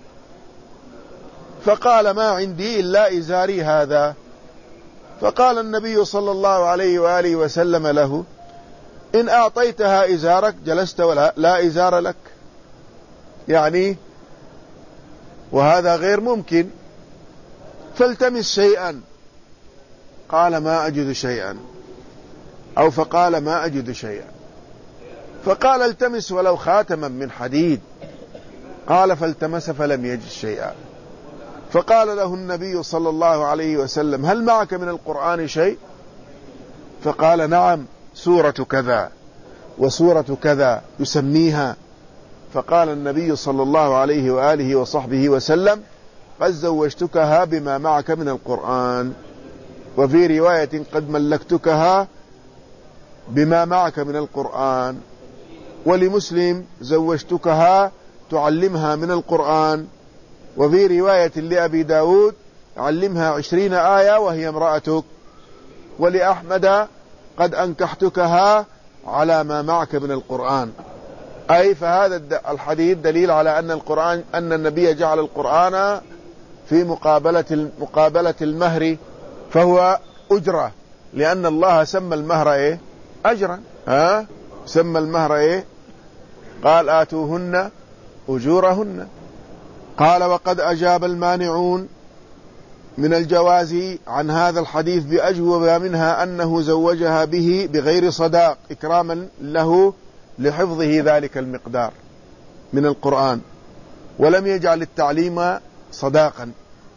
فقال: ما عندي إلا إزاري هذا. فقال النبي صلى الله عليه وآله وسلم له: إن أعطيتها إزارك جلست ولا لا إزار لك، يعني وهذا غير ممكن، فالتمس شيئا. قال: ما أجد شيئا، أو فقال: ما أجد شيئا. فقال: التمس ولو خاتما من حديد. قال: فالتمس فلم يجد شيئا. فقال له النبي صلى الله عليه وسلم: هل معك من القرآن شيء؟ فقال: نعم، سورة كذا وسورة كذا يسميها. فقال النبي صلى الله عليه وآله وصحبه وسلم: قد زوجتكها بما معك من القرآن. وفي رواية: قد ملكتكها بما معك من القرآن. ولمسلم: زوجتكها تعلمها من القرآن. وفي رواية لأبي داود: علمها عشرين آية وهي امرأتك. ولأحمد: قد أنكحتكها على ما معك من القرآن. أي فهذا الحديث دليل على أن القرآن أن النبي جعل القرآن في مقابلة مقابلة المهر، فهو أجرة، لأن الله سمى المهر إيه؟ أجرا. ها سمى المهر إيه؟ قال: آتوهن أجورهن. قال: وقد أجاب المانعون من الجواز عن هذا الحديث بأجوبة منها أنه زوجها به بغير صداق إكراما له لحفظه ذلك المقدار من القرآن، ولم يجعل التعليم صداقا.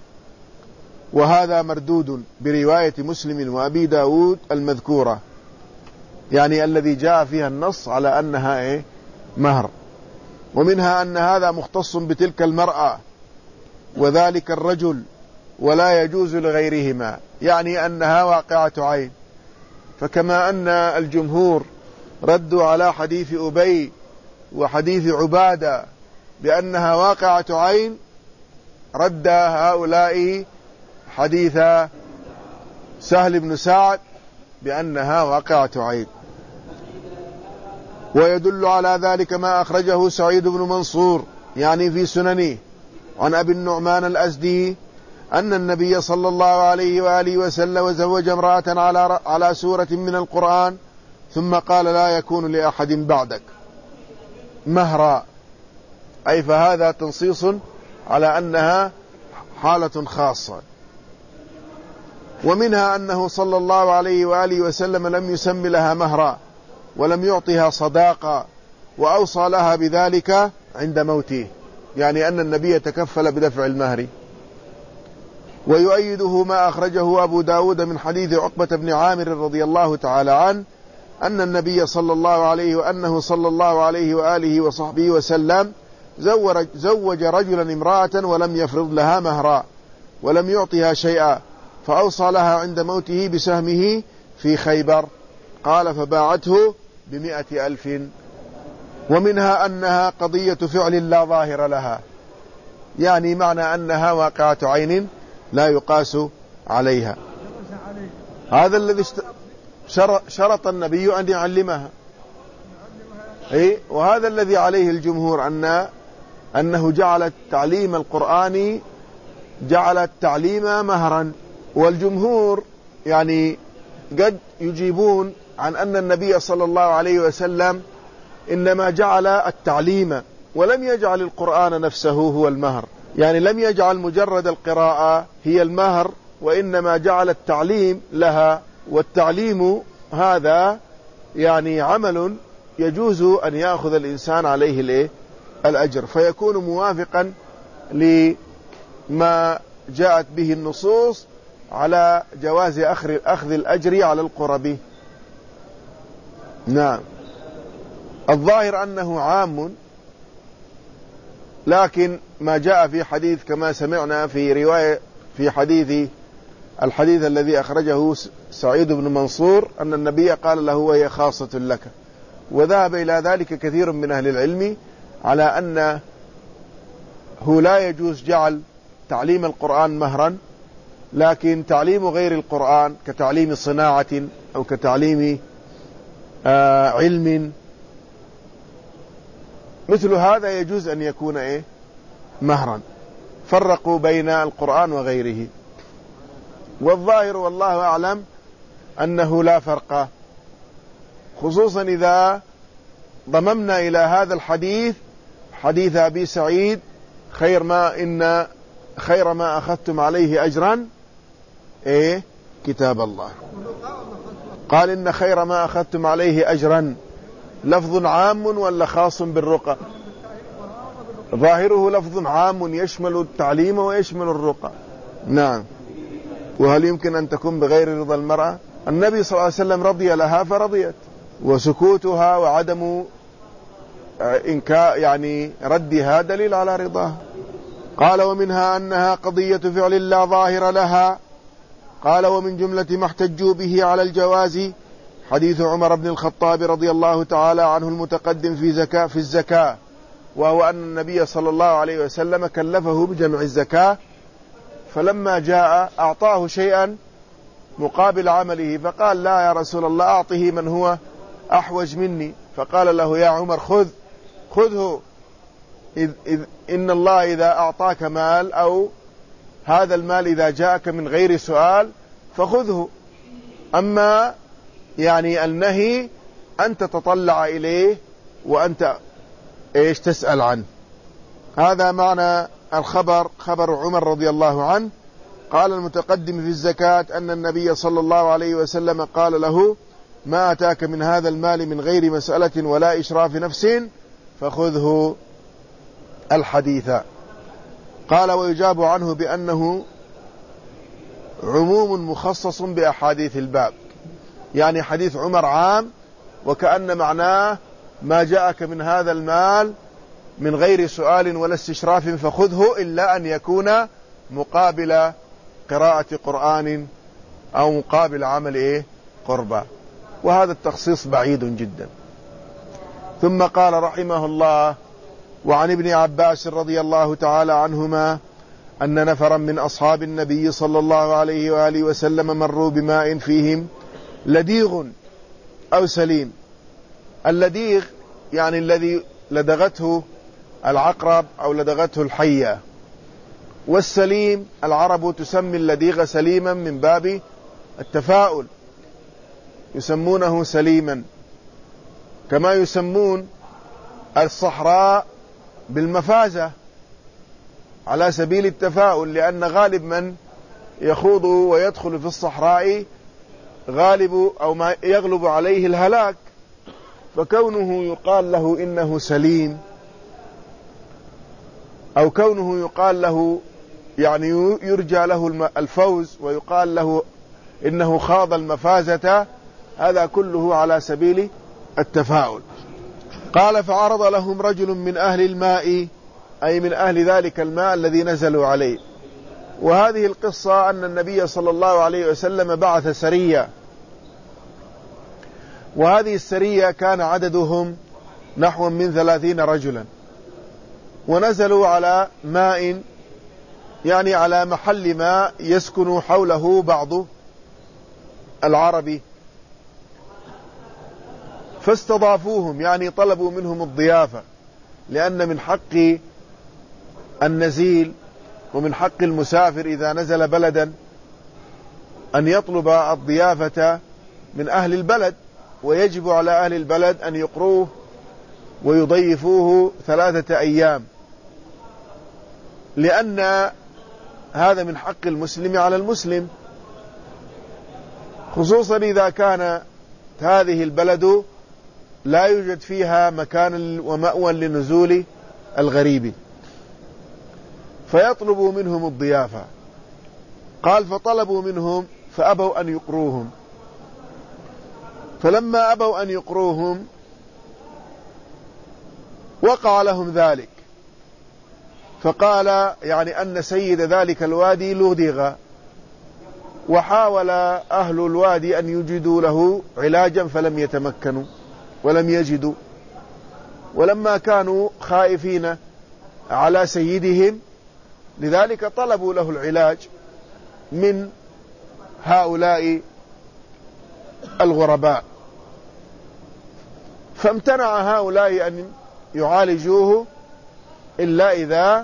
وهذا مردود برواية مسلم وأبي داود المذكورة، يعني الذي جاء فيها النص على أنها إيه؟ مهر. ومنها أن هذا مختص بتلك المرأة وذلك الرجل ولا يجوز لغيرهما، يعني أنها واقعة عين. فكما أن الجمهور ردوا على حديث أبي وحديث عبادة بأنها واقعة عين، رد هؤلاء حديث سهل بن سعد بأنها واقعة عين. ويدل على ذلك ما أخرجه سعيد بن منصور يعني في سننه عن أبي النعمان الأزدي أن النبي صلى الله عليه وآله وسلم زوج امرأة على على سورة من القرآن ثم قال: لا يكون لأحد بعدك مهرا. أي فهذا تنصيص على أنها حالة خاصة. ومنها أنه صلى الله عليه وآله وسلم لم يسم لها مهرا ولم يعطها صداقا، وأوصى لها بذلك عند موته، يعني أن النبي تكفل بدفع المهر. ويؤيده ما أخرجه أبو داود من حديث عقبة بن عامر رضي الله تعالى عنه أن النبي صلى الله عليه وأنه صلى الله عليه وآله وصحبه وسلم زوج رجلا امرأة ولم يفرض لها مهرا ولم يعطها شيئا، فأوصى لها عند موته بسهمه في خيبر. قال: فباعته بمئة ألف. ومنها أنها قضية فعل لا ظاهر لها، يعني معنى أنها واقعة عين لا يقاس عليها. هذا الذي شرط النبي أن يعلمها، أي وهذا الذي عليه الجمهور أن أنه جعل التعليم القرآني جعل التعليم مهرا. والجمهور يعني قد يجيبون عن أن النبي صلى الله عليه وسلم إنما جعل التعليم ولم يجعل القرآن نفسه هو المهر، يعني لم يجعل مجرد القراءة هي المهر، وإنما جعل التعليم لها. والتعليم هذا يعني عمل يجوز أن يأخذ الإنسان عليه الإيه؟ الأجر، فيكون موافقا لما جاءت به النصوص على جواز أخذ الأجر على القرب. نعم. الظاهر أنه عام، لكن ما جاء في حديث كما سمعنا في رواية في حديث الحديث الذي أخرجه سعيد بن منصور أن النبي قال له وهي خاصة لك، وذهب إلى ذلك كثير من أهل العلم على أنه لا يجوز جعل تعليم القرآن مهرا، لكن تعليم غير القرآن كتعليم صناعة أو كتعليم آه علم مثل هذا يجوز أن يكون إيه؟ مهرا. فرقوا بين القرآن وغيره، والظاهر والله أعلم أنه لا فرق، خصوصا إذا ضممنا إلى هذا الحديث حديث أبي سعيد خير ما إن خير ما أخذتم عليه أجرا إيه؟ كتاب الله. قال إن خير ما أخذتم عليه أجرا، لفظ عام ولا خاص بالرقى؟ ظاهره لفظ عام يشمل التعليم ويشمل الرقى. نعم. وهل يمكن أن تكون بغير رضا المرأة؟ النبي صلى الله عليه وسلم رضي لها فرضيت، وسكوتها وعدم إنكاء يعني ردها دليل على رضاها. قال ومنها أنها قضية فعل لا ظاهر لها. قال ومن جملة ما احتجوا به على الجواز حديث عمر بن الخطاب رضي الله تعالى عنه المتقدم في زكاة في الزكاة، وهو أن النبي صلى الله عليه وسلم كلفه بجمع الزكاة، فلما جاء أعطاه شيئا مقابل عمله، فقال لا يا رسول الله أعطه من هو أحوج مني، فقال له يا عمر خذ خذه، إذ إذ إن الله إذا أعطاك مال أو هذا المال إذا جاءك من غير سؤال فخذه، أما يعني النهي أن تتطلع إليه وأنت إيش تسأل عنه. هذا معنى الخبر، خبر عمر رضي الله عنه. قال المتقدم في الزكاة أن النبي صلى الله عليه وسلم قال له ما أتاك من هذا المال من غير مسألة ولا إشراف نفس فخذه الحديث. قال ويجاب عنه بأنه عموم مخصص بأحاديث الباب، يعني حديث عمر عام، وكأن معناه ما جاءك من هذا المال من غير سؤال ولا استشراف فخذه، إلا أن يكون مقابل قراءة قرآن أو مقابل عمل إيه؟ قربة، وهذا التخصيص بعيد جدا. ثم قال رحمه الله وعن ابن عباس رضي الله تعالى عنهما أن نفرا من أصحاب النبي صلى الله عليه وآله وسلم مروا بماء فيهم لديغ أو سليم. اللديغ يعني الذي لدغته العقرب أو لدغته الحية، والسليم العرب تسمي اللديغ سليما من باب التفاؤل، يسمونه سليما، كما يسمون الصحراء بالمفازة على سبيل التفاؤل، لأن غالب من يخوض ويدخل في الصحراء غالب أو ما يغلب عليه الهلاك، فكونه يقال له إنه سليم أو كونه يقال له يعني يرجى له الفوز ويقال له إنه خاض المفازة، هذا كله على سبيل التفاؤل. قال فعرض لهم رجل من أهل الماء، أي من أهل ذلك الماء الذي نزلوا عليه. وهذه القصة أن النبي صلى الله عليه وسلم بعث سرية، وهذه السرية كان عددهم نحو من ثلاثين رجلا، ونزلوا على ماء يعني على محل ماء يسكن حوله بعض العرب، فاستضافوهم يعني طلبوا منهم الضيافة، لأن من حق النزيل ومن حق المسافر إذا نزل بلدا أن يطلب الضيافة من أهل البلد، ويجب على أهل البلد أن يقروه ويضيفوه ثلاثة أيام، لأن هذا من حق المسلم على المسلم، خصوصا إذا كان هذه البلد لا يوجد فيها مكان ومأوى لنزول الغريب، فيطلبوا منهم الضيافة. قال فطلبوا منهم فأبوا أن يقروهم، فلما أبوا أن يقروهم وقع لهم ذلك، فقال يعني أن سيد ذلك الوادي لدغ، وحاول أهل الوادي أن يجدوا له علاجا فلم يتمكنوا ولم يجدوا، ولما كانوا خائفين على سيدهم لذلك طلبوا له العلاج من هؤلاء الغرباء، فامتنع هؤلاء أن يعالجوه إلا إذا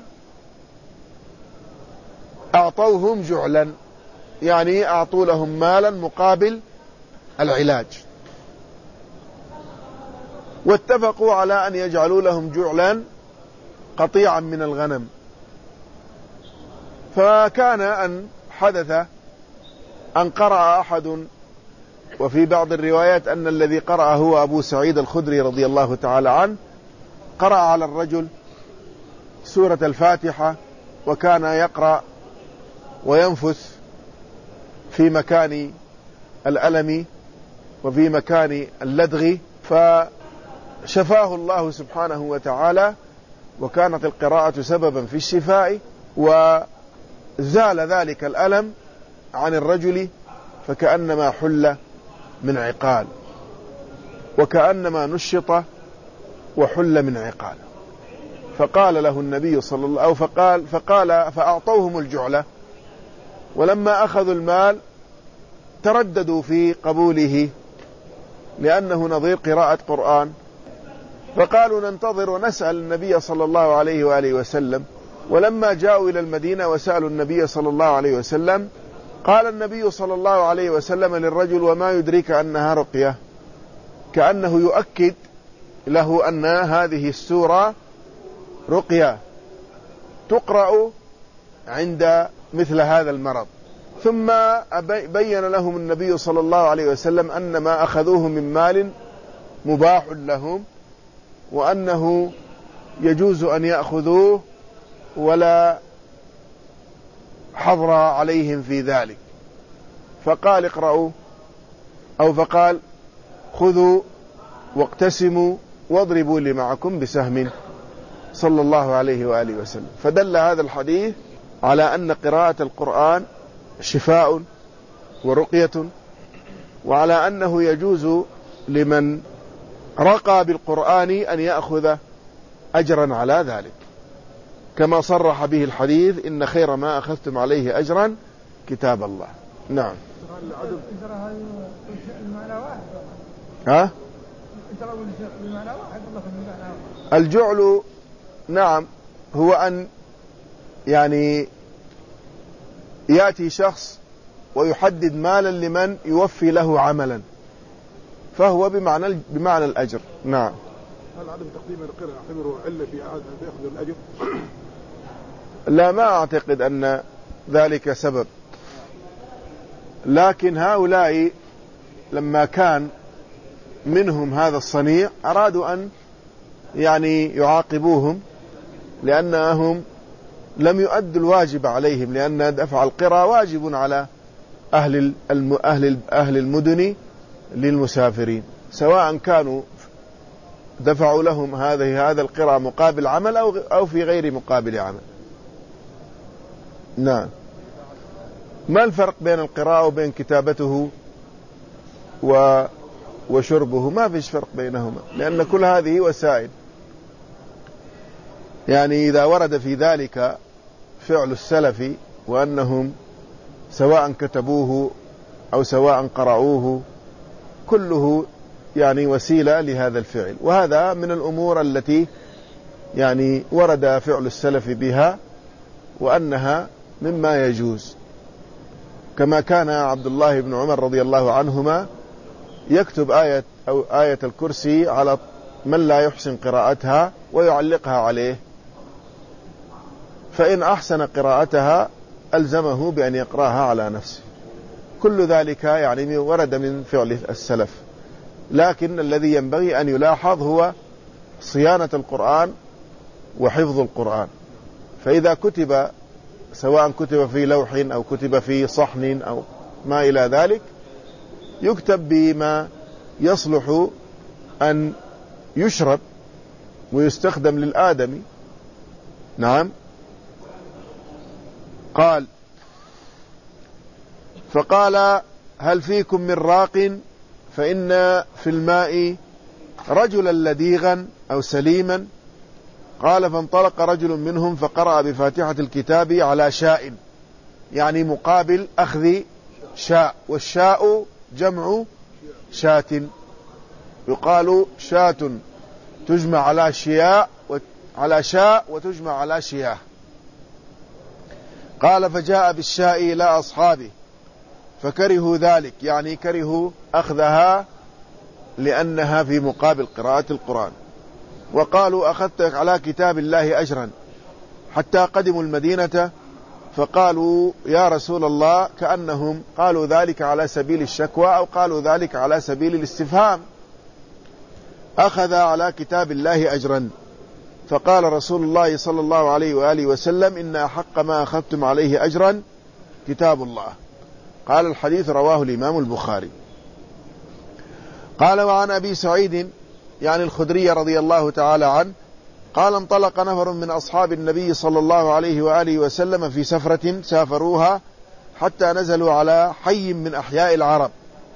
أعطوهم جعلا، يعني أعطوا لهم مالا مقابل العلاج، واتفقوا على أن يجعلوا لهم جعلا قطيعا من الغنم. فكان أن حدث أن قرأ أحد، وفي بعض الروايات أن الذي قرأ هو أبو سعيد الخدري رضي الله تعالى عنه، قرأ على الرجل سورة الفاتحة وكان يقرأ وينفث في مكان الألم وفي مكان اللدغ، فشفاه الله سبحانه وتعالى، وكانت القراءة سببا في الشفاء، وزال ذلك الألم عن الرجل فكأنما حل من عقال، وكأنما نشط وحل من عقال. فقال له النبي صلى الله عليه وسلم، أو فقال, فقال فأعطوهم الجعلة، ولما أخذوا المال ترددوا في قبوله لأنه نظير قراءة قرآن، فقالوا ننتظر ونسأل النبي صلى الله عليه وآله وسلم. ولما جاءوا إلى المدينة وسألوا النبي صلى الله عليه وسلم قال النبي صلى الله عليه وسلم للرجل وما يدريك أنها رقية، كأنه يؤكد له أن هذه السورة رقية تقرأ عند مثل هذا المرض. ثم بين لهم النبي صلى الله عليه وسلم أن ما أخذوه من مال مباح لهم، وأنه يجوز أن يأخذوه ولا حظر عليهم في ذلك. فقال اقرأوا، أو فقال خذوا واقتسموا واضربوا لي معكم بسهم صلى الله عليه وآله وسلم. فدل هذا الحديث على أن قراءة القرآن شفاء ورقية، وعلى أنه يجوز لمن رقى بالقرآن أن يأخذ أجرا على ذلك، كما صرح به الحديث إن خير ما أخذتم عليه أجرا كتاب الله. نعم. ها؟ الجعل نعم هو أن يعني يأتي شخص ويحدد مالا لمن يوفي له عملا، فهو بمعنى بمعنى الأجر. نعم. هل عدم تقديم القراءة يعتبره علة في أخذ الأجر؟ لا، ما أعتقد أن ذلك سبب، لكن هؤلاء لما كان منهم هذا الصنيع أرادوا أن يعني يعاقبوهم، لأنهم لم يؤدوا الواجب عليهم، لأن دفع القراء واجب على أهل أهل أهل المدن للمسافرين، سواء كانوا دفعوا لهم هذه هذا القراء مقابل عمل أو أو في غير مقابل عمل. نعم. ما الفرق بين القراءة وبين كتابته و وشربه؟ ما فيش فرق بينهما، لأن كل هذه وسائل. يعني إذا ورد في ذلك فعل السلف وأنهم سواء كتبوه أو سواء قرأوه كله يعني وسيلة لهذا الفعل، وهذا من الأمور التي يعني ورد فعل السلف بها وأنها مما يجوز، كما كان عبد الله بن عمر رضي الله عنهما يكتب آية أو آية الكرسي على من لا يحسن قراءتها ويعلقها عليه، فإن أحسن قراءتها ألزمه بأن يقرأها على نفسه. كل ذلك يعني ورد من فعل السلف. لكن الذي ينبغي أن يلاحظ هو صيانة القرآن وحفظ القرآن. فإذا كتب، سواء كتب في لوح أو كتب في صحن أو ما إلى ذلك، يكتب بما يصلح أن يشرب ويستخدم للآدمي. نعم. قال: فقال: هل فيكم من راق؟ فإن في الماء رجلا لديغا أو سليما. قال: فانطلق رجل منهم فقرأ بفاتحة الكتاب على شاء، يعني مقابل أخذ شاء، والشاء جمع شاة، يقال شاة تجمع على شياء على شاء وتجمع على شياه. قال: فجاء بالشاء إلى أصحابه فكرهوا ذلك، يعني كرهوا أخذها لأنها في مقابل قراءة القرآن، وقالوا: أخذت على كتاب الله أجرا. حتى قدموا المدينة فقالوا: يا رسول الله، كأنهم قالوا ذلك على سبيل الشكوى أو قالوا ذلك على سبيل الاستفهام، أخذ على كتاب الله أجرا. فقال رسول الله صلى الله عليه وآله وسلم: إن أحق ما أخذتم عليه أجرا كتاب الله. قال: الحديث رواه الإمام البخاري. قال: وعن أبي سعيد يعني الخدري رضي الله تعالى عنه قال: انطلق نفر من أصحاب النبي صلى الله عليه وآله وسلم في سفرة سافروها حتى نزلوا على حي من أحياء العرب،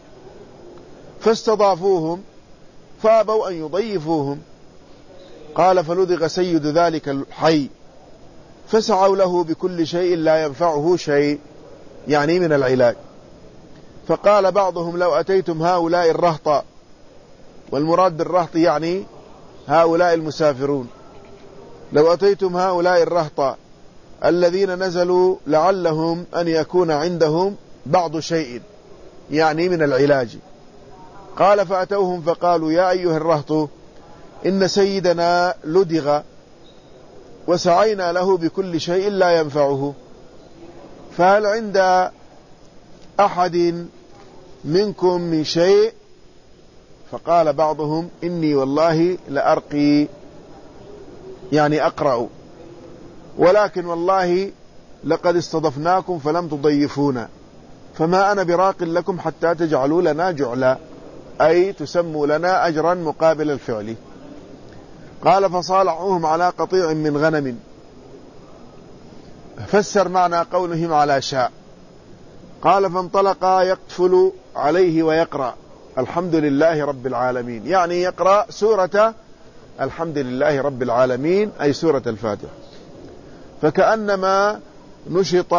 فاستضافوهم فأبوا أن يضيفوهم. قال: فلدغ سيد ذلك الحي فسعوا له بكل شيء لا ينفعه شيء، يعني من العلاج. فقال بعضهم: لو أتيتم هؤلاء الرهط، والمراد بالرهط يعني هؤلاء المسافرون، لو أتيتم هؤلاء الرهط الذين نزلوا لعلهم أن يكون عندهم بعض شيء، يعني من العلاج. قال: فأتوهم فقالوا: يا أيها الرهط، إن سيدنا لدغ وسعينا له بكل شيء لا ينفعه، فهل عند أحد منكم من شيء؟ فقال بعضهم: إني والله لأرقي، يعني أقرأ، ولكن والله لقد استضفناكم فلم تضيفونا، فما أنا براق لكم حتى تجعلوا لنا جعلا، أي تسموا لنا أجرا مقابل الفعل. قال: فصالحوهم على قطيع من غنم. فسر معنى قولهم على شاء. قال: فانطلق يقفل عليه ويقرأ الحمد لله رب العالمين، يعني يقرأ سورة الحمد لله رب العالمين، أي سورة الفاتحة. فكأنما نشط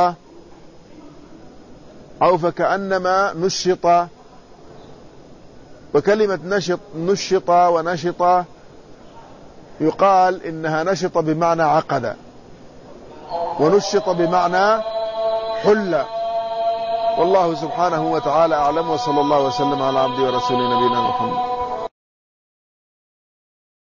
أو فكأنما نشط، وكلمة نشط نشط ونشط يقال إنها نشط بمعنى عقد، ونشط بمعنى حل. والله سبحانه وتعالى أعلم، وصلى الله وسلم على عبده ورسوله نبينا محمد.